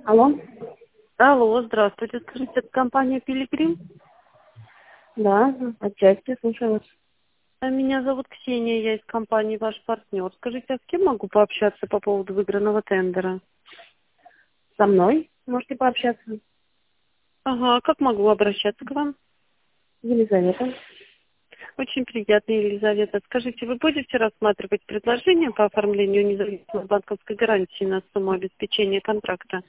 Алло? Алло, здравствуйте. Скажите, это компания «Пилигрим»? Да, отчасти, слушаю вас. Меня зовут Ксения, я из компании «Ваш партнер». Скажите, а с кем могу пообщаться по поводу выигранного тендера? Со мной можете пообщаться. Ага, как могу обращаться к вам? Елизавета. Очень приятно, Елизавета. Скажите, вы будете рассматривать предложение по оформлению независимой банковской гарантии на сумму обеспечения контракта?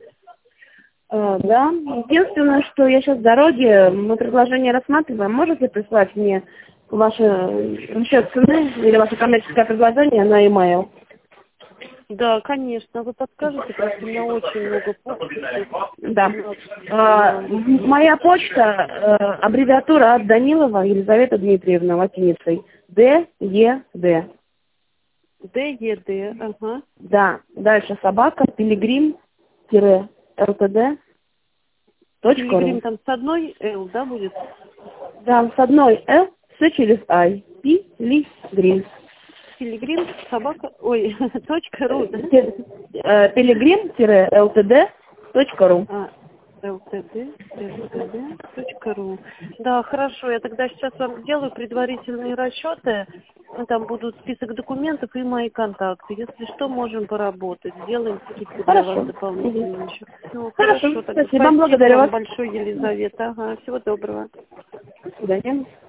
Да, единственное, что я сейчас в дороге, мы предложение рассматриваем. Можете прислать мне ваше расчет цены или ваше коммерческое предложение на e-mail? Да, конечно. Вы подскажете, просто у меня очень много почты. Да. Моя почта, аббревиатура от Данилова Елизавета Дмитриевна латиницей. ДЕД. ДЕД, ага. Да. Дальше собака, пилигрим-лтд.ру. Пилигрим там с одной «Л», да, будет? Да, с одной «Л», все через «Ай». Пилигрим. Пилигрим, собака, ой, .ру, да? Пилигрим-лтд.ру. ltd.ру. Да, хорошо, я тогда сейчас вам сделаю предварительные расчеты. Там будут список документов и мои контакты. Если что, можем поработать. Сделаем скидку для вас Хорошо. дополнительную еще. Ну, Хорошо, хорошо, тогда спасибо, благодарю вам вас. большое, Елизавета. Ага, всего доброго. До свидания.